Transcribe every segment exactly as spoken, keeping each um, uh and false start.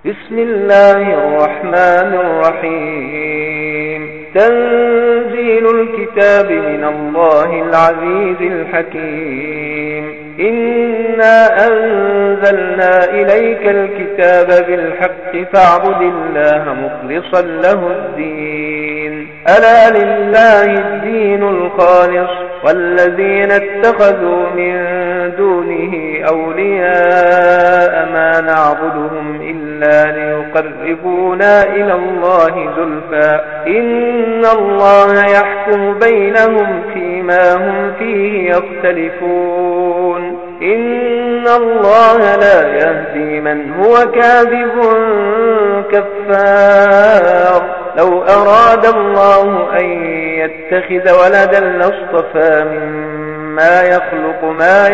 بسم الله الرحمن الرحيم. تنزيل الكتاب من الله العزيز الحكيم. إنا أنزلنا إليك الكتاب بالحق فاعبد الله مخلصا له الدين. ألا لله الدين الخالص والذين اتخذوا من دونه أولياء ما نعبدهم إلا ليقربونا إلى الله زلفى إن الله يحكم بينهم فيما هم فيه يختلفون. إن الله لا يهدي من هو كاذب كفار. لو أراد الله أن يتخذ ولدا لاصطفى مما يخلق ما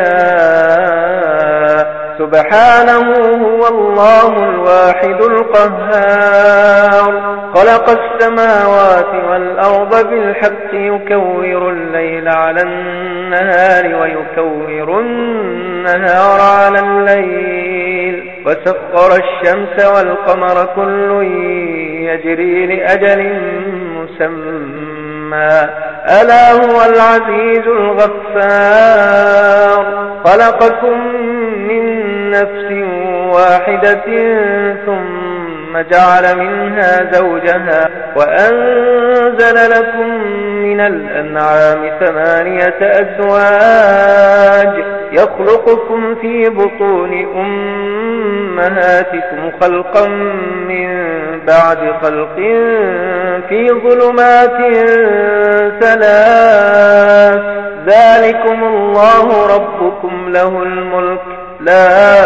يشاء سبحانه هو الله الواحد القهار. خلق السماوات والأرض بالحق يكور الليل على النهار ويكور النهار على الليل وسخر الشمس والقمر كل يجري لأجل مسمى ألا هو العزيز الغفار. خلقكم من نفس واحدة ثم جعل منها زوجها وأنزل لكم من الأنعام ثمانية أزواج يخلقكم في بطون أمهاتكم خلقا من بعد خلق في ظلمات ثلاث ذلكم الله ربكم له الملك لا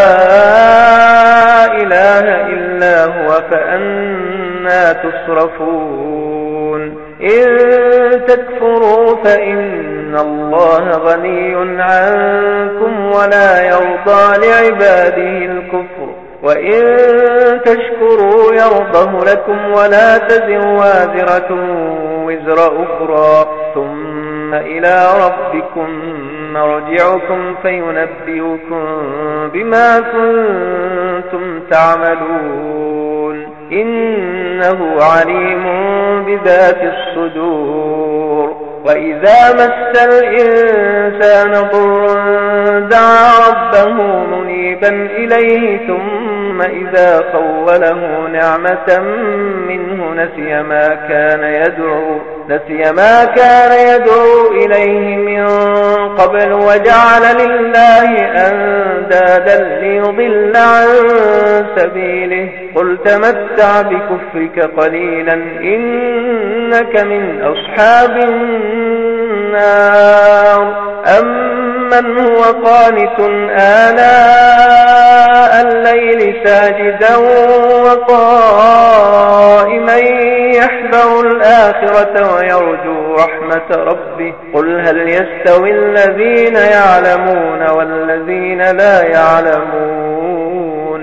إله إلا هو فأنى تصرفون. إن تكفروا فإن الله غني عنكم ولا يرضى لعباده الكفر وإن تشكروا يرضه لكم ولا تزر وازرة وزر أخرى ثم إلى ربكم مرجعكم فينبئكم بما كنتم تعملون. إنه عليم بذات الصدور. وإذا مس الإنسان ضر دعا ربه منيبا إليه ثم إذا خوله نعمة منه نسي ما كان يدعو نسي ما كان يدعو إليه من قبل وجعل لله أندادا ليضل عن سبيله. قل تمتع بكفرك قليلا إنك من أصحاب النار. أمن هو قانت آناء الليل ساجدا وقائما يحذر الآخرة ويرجو رحمة ربه قل هل يستوي الذين يعلمون والذين لا يعلمون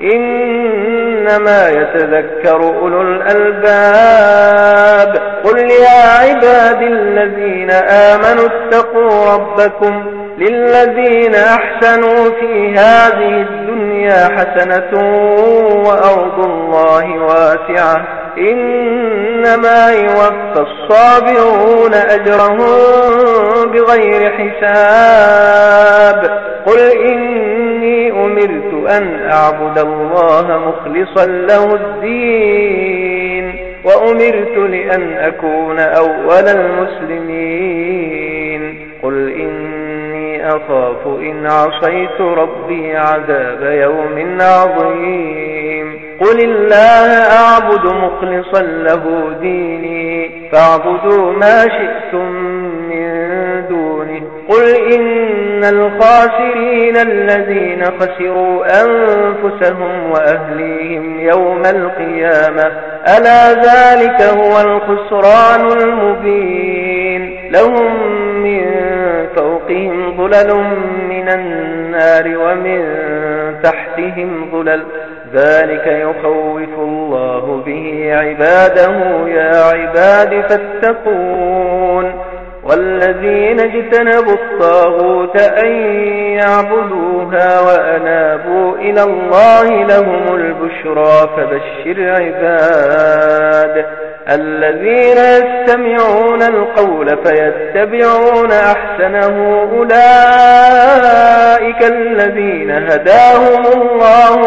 إنما يتذكر أولو الألباب. قل يا عباد الذين آمنوا اتقوا ربكم للذين أحسنوا في هذه الدنيا حسنة وأرض الله واسعة إنما يوفى الصابرون أجرهم بغير حساب. قل إني أمرت أن أعبد الله مخلصا له الدين وأمرت لأن أكون أول المسلمين. قل إني أخاف إن عصيت ربي عذاب يوم عظيم. قل الله أعبد مخلصا له ديني فاعبدوا ما شئتم من دونه. قل إن الخاسرين الذين خسروا أنفسهم وأهليهم يوم القيامة ألا ذلك هو الخسران المبين. لهم من فوقهم ظلل من النار ومن تحتهم ظلل ذلك يخوف الله به عباده يا عباد فاتقون. والذين اجتنبوا الطاغوت أن يعبدوها وأنابوا إلى الله لهم البشرى فبشر عباد الذين يستمعون القول فيتبعون أحسنه أولئك الذين هداهم الله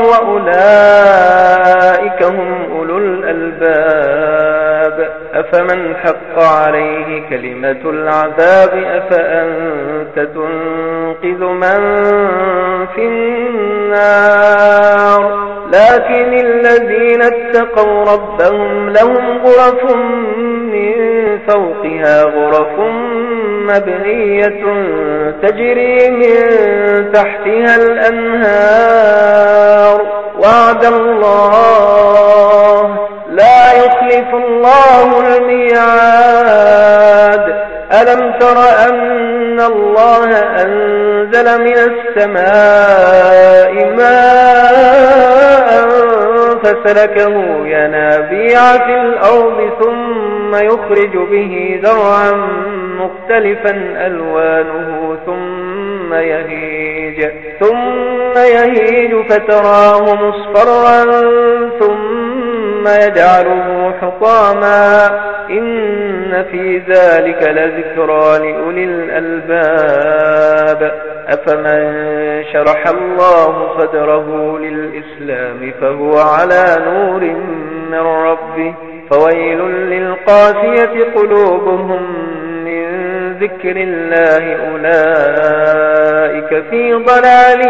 وأولئك هم أولو الألباب أفمن حق عليه كلمة العذاب أفأنت تنقذ من في النار لكن الذين اتقوا ربهم لهم غرف من فوقها غرف مبنية تجري من تحتها الأنهار وعد الله لا يخلف الله الميعاد ألم تر أن الله أنزل من السماء ماء فسلكه ينابيع في الأرض ثم يخرج به زرعا مختلفا ألوانه ثم يهيج ثم يهيج فتراه مصفرا ثم يجعله حطاما إن في ذلك لذكرى لأولي الألباب أفمن شرح الله صدره للإسلام فهو على نور من ربه فويل للقاسية قلوبهم من ذكر الله أولئك في ضلال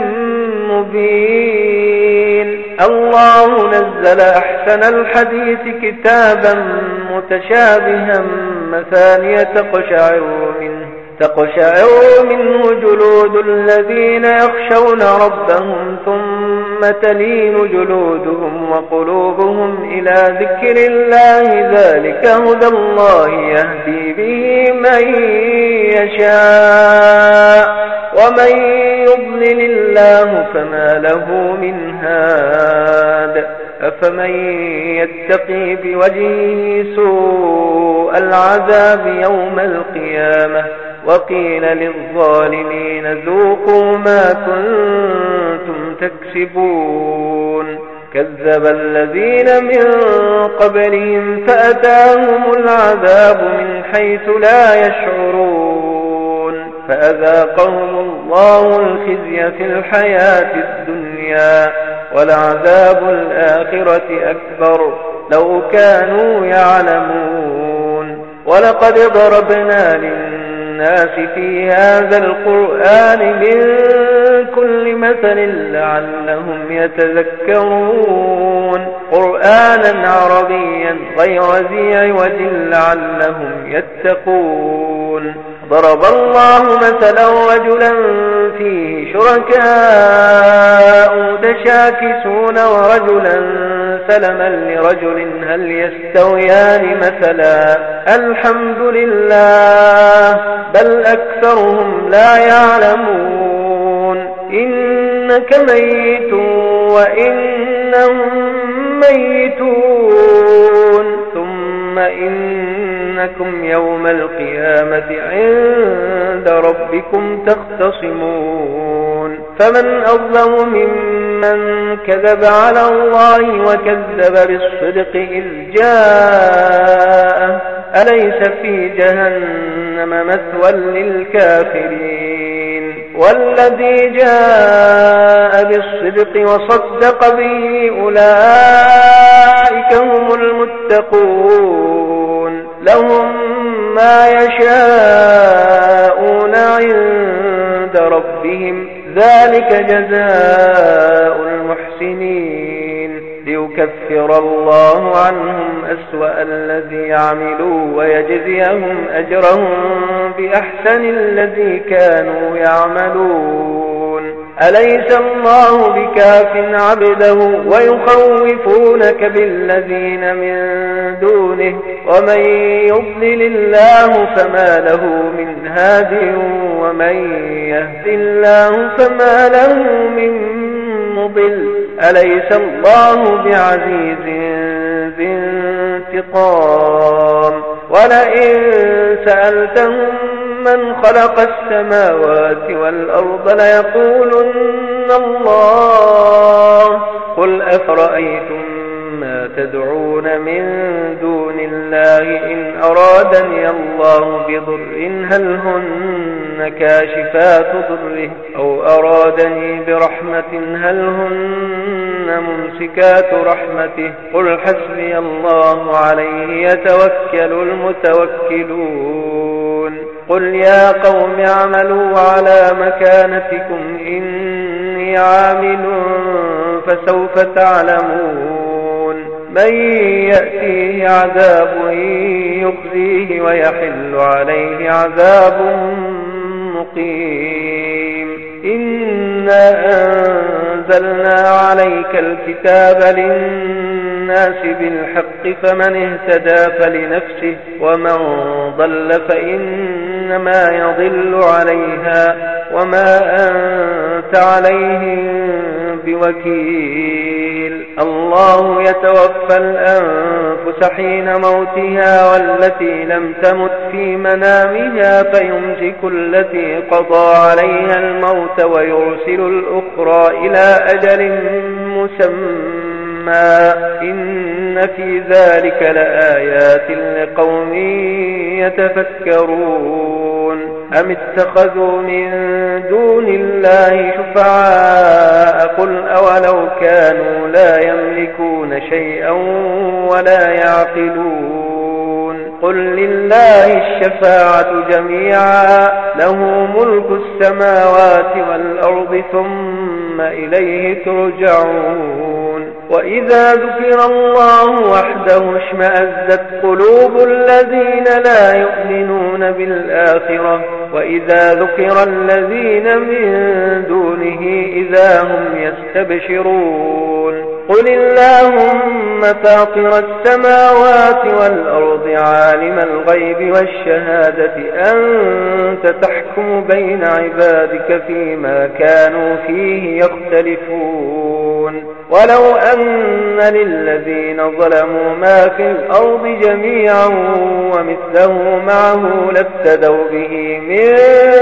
مبين الله نزل أحسن الحديث كتابا متشابها مثانية تقشعر منه تقشعر منه جلود الذين يخشون ربهم ثم تلين جلودهم وقلوبهم إلى ذكر الله ذلك هدى الله يهدي به من يشاء ومن يضلل الله فما له من هاد أفمن يتقي بوجهه سوء العذاب يوم القيامة وقيل للظالمين ذوقوا ما كنتم تكسبون كذب الذين من قبلهم فأتاهم العذاب من حيث لا يشعرون فأذاقهم الله الخزي في الحياة الدنيا ولعذاب الآخرة أكبر لو كانوا يعلمون ولقد ضربنا للناس في هذا القرآن من كل مثل لعلهم يتذكرون قرآنا عربيا غير ذي عوج لعلهم يتقون ضرب الله مثلا رجلا فيه شركاء متشاكسون ورجلا سلما لرجل هل يستويان مثلا الحمد لله بل أكثرهم لا يعلمون إنك ميت وإنهم ميتون ثم إنكم يوم القيامة عند ربكم تختصمون فمن أظلم ممن كذب على الله وكذب بالصدق إذ جاءه أليس في جهنم مثوى للكافرين والذي جاء بالصدق وصدق به أولئك هم المتقون لهم ما يشاءون عند ربهم ذلك جزاء المحسنين ليكفر الله عنهم أسوأ الذي عملوا ويجزيهم أجرهم بأحسن الذي كانوا يعملون أليس الله بكاف عبده ويخوفونك بالذين من دونه ومن يضلل الله فما له من هاد ومن يهد الله فما له من مضل أليس الله بعزيز ذي انتقام ولئن سألتهم من خلق السماوات والأرض ليقولن الله قل أفرأيتم ما تدعون من دون الله إن أرادني الله بضر هل هن كاشفات ضره أو أرادني برحمة هل هن ممسكات رحمته قل حسبي الله عليه يتوكل المتوكلون قل يا قوم اعملوا على مكانتكم إني عامل فسوف تعلمون من يأتيه عذاب يخزيه ويحل عليه عذاب مقيم إنا أنزلنا عليك الكتاب للناس بالحق فمن اهتدى فلنفسه ومن ضل فإنما يضل عليها وما أنت عليهم بوكيل الله يتوفى الأنفس حين موتها والتي لم تمت في منامها فيمسك التي قضى عليها الموت ويرسل الأخرى إلى أجل مسمى إن في ذلك لآيات لقوم يتفكرون أم اتخذوا من دون الله شفعاء قل أولو كانوا لا يملكون شيئا ولا يعقلون قل لله الشفاعة جميعا له ملك السماوات والأرض ثم إليه ترجعون وإذا ذكر الله وحده اشمأزت قلوب الذين لا يؤمنون بالآخرة وإذا ذكر الذين من دونه إذا هم يستبشرون قل اللهم فاطر السماوات والأرض عالم الغيب والشهادة أنت تحكم بين عبادك فيما كانوا فيه يختلفون ولو أن للذين ظلموا ما في الأرض جميعا ومثله معه لافتدوا به من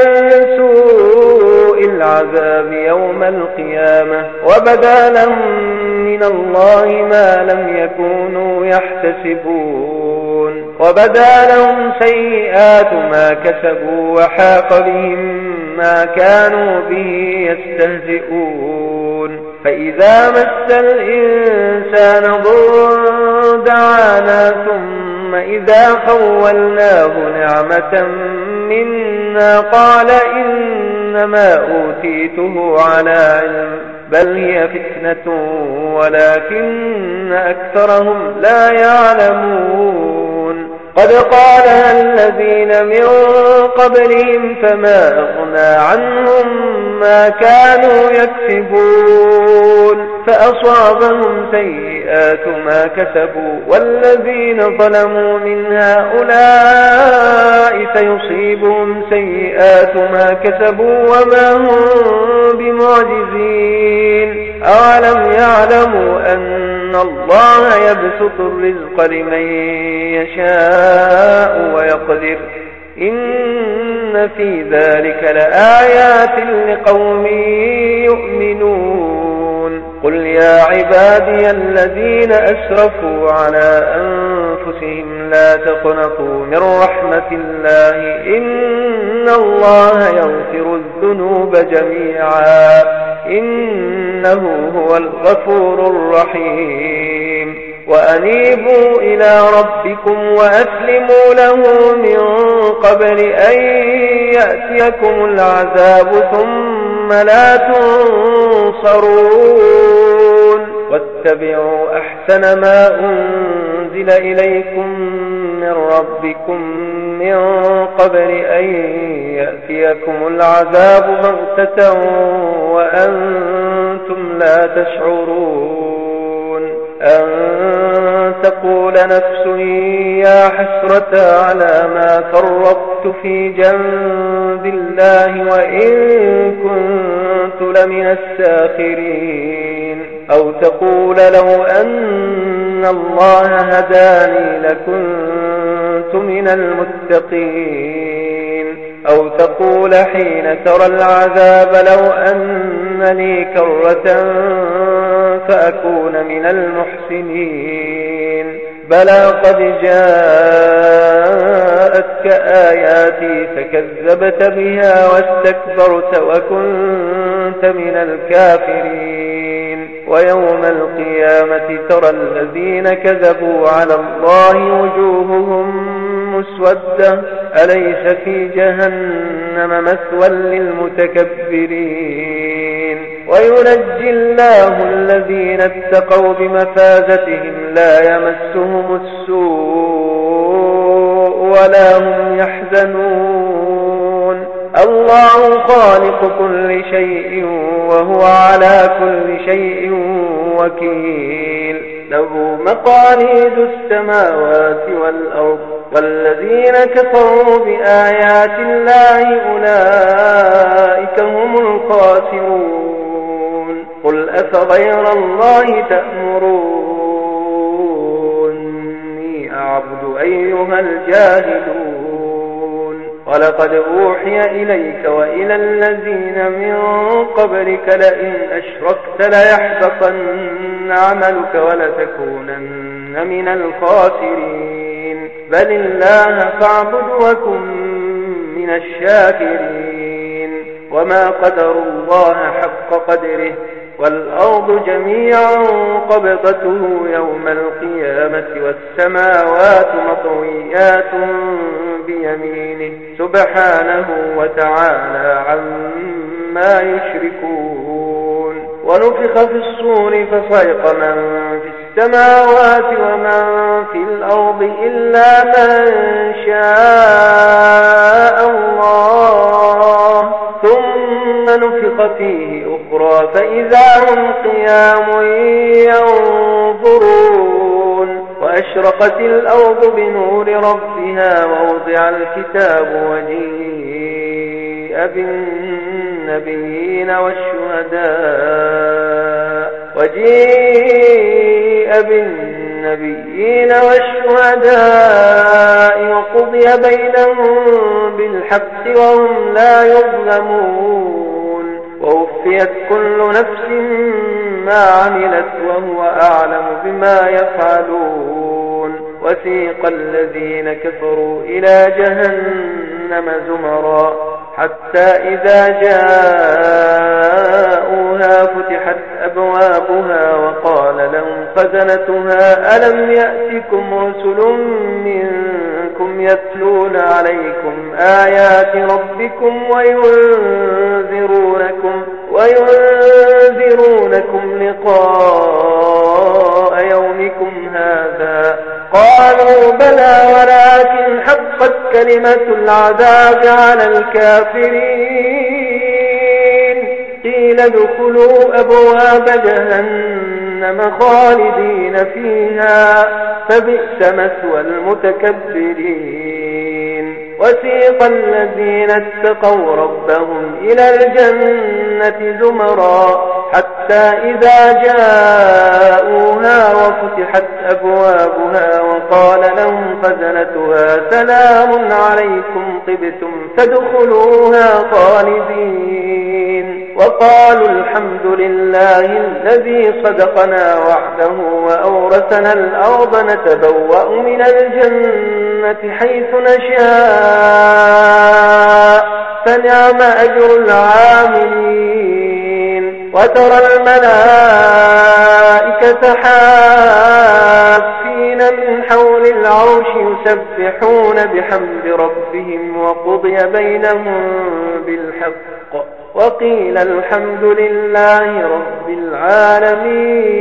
سوء العذاب يوم القيامة وبدا لهم من الله ما لم يكونوا يحتسبون وبدا لهم سيئات ما كسبوا وحاق بهم ما كانوا به يستهزئون فإذا مس الإنسان ضر دعانا ثم إذا خولناه نعمة منا قال إنما أوتيته على علم بل هي فتنة ولكن أكثرهم لا يعلمون قد قالها الذين من قبلهم فما أغنى عنهم ما كانوا يكسبون فأصابهم سيئات ما كسبوا والذين ظلموا من هؤلاء سيصيبهم سيئات ما كسبوا وما هم بمعجزين أولم يعلموا أن الله يبسط الرزق لمن يشاء ويقدر إن في ذلك لآيات لقوم يؤمنون قل يا عبادي الذين أسرفوا على أنفسهم لا تقنطوا من رحمة الله إن الله يغفر الذنوب جميعا إنه هو الغفور الرحيم وأنيبوا إلى ربكم وأسلموا له من قبل أن يأتيكم العذاب ثم لا تنصرون واتبعوا أحسن ما أنزل إليكم من ربكم من قبل أن يأتيكم العذاب بغتة وأنتم لا تشعرون أن تقول نفس يا حسرة على ما فرطت في جنب الله وإن كنت لمن الساخرين أو تقول لو أن الله هداني لكنت كنت من المتقين. أو تقول حين ترى العذاب لو أن لي كرة فأكون من المحسنين. بلى قد جاءتك آياتي فكذبت بها واستكبرت وكنت من الكافرين. ويوم القيامة ترى الذين كذبوا على الله وجوههم مسودة أليس في جهنم مثوى للمتكبرين. وينجي الله الذين اتقوا بمفازتهم لا يمسهم السوء ولا هم يحزنون. الله خالق كل شيء وهو على كل شيء وكيل. له مقاليد السماوات والأرض والذين كفروا بآيات الله أولئك هم الخاسرون. قل أفغير الله تأمروني أعبد أيها الجاهلون. ولقد أوحي إليك وإلى الذين من قبلك لئن أشركت ليحبطن عملك ولتكونن من الخاسرين. بل الله فاعبد وكن من الشاكرين. وما قدروا الله حق قدره والأرض جميعا قبضته يوم القيامة والسماوات مطويات بيمينه سبحانه وتعالى عما يشركون. ونفخ في الصور فصعق من في السماوات ومن في الأرض إلا من شاء الله ثم نفخ فيه أخرى فإذا هم قيام ينظرون. وأشرقت الأرض بنور ربها ووضع الكتاب وجيء بالنبيين والشهداء وجيء بالنبيين والشهداء وقضي بينهم بالحق وهم لا يظلمون. ووفيت كل نفس ما عملت وهو أعلم بما يفعلون. وسيق الذين كفروا إلى جهنم زمرا حتى إذا جاءوها فتحت أبوابها وقال لهم خزنتها ألم يأتكم رسل منكم يتلون عليكم آيات ربكم وينذرونكم, وينذرونكم لقاء يومكم هذا؟ قالوا بلى ولكن حقت كلمة العذاب على الكافرين. قيل ادخلوا أبواب جهنم خالدين فيها فبئس مثوى المتكبرين. وسيق الذين اتقوا ربهم إلى الجنة زمرا حتى إذا جاءوها وفتحت أبوابها وقال لهم خزنتها سلام عليكم طبتم فادخلوها خالدين. وقالوا الحمد لله الذي صدقنا وعده وأورثنا الأرض نتبوأ من الجنة حيث نشاء فنعم أجر العاملين. وترى الملائكة حافين من حول العرش يسبحون بحمد ربهم وقضي بينهم بالحق وقيل الحمد لله رب العالمين.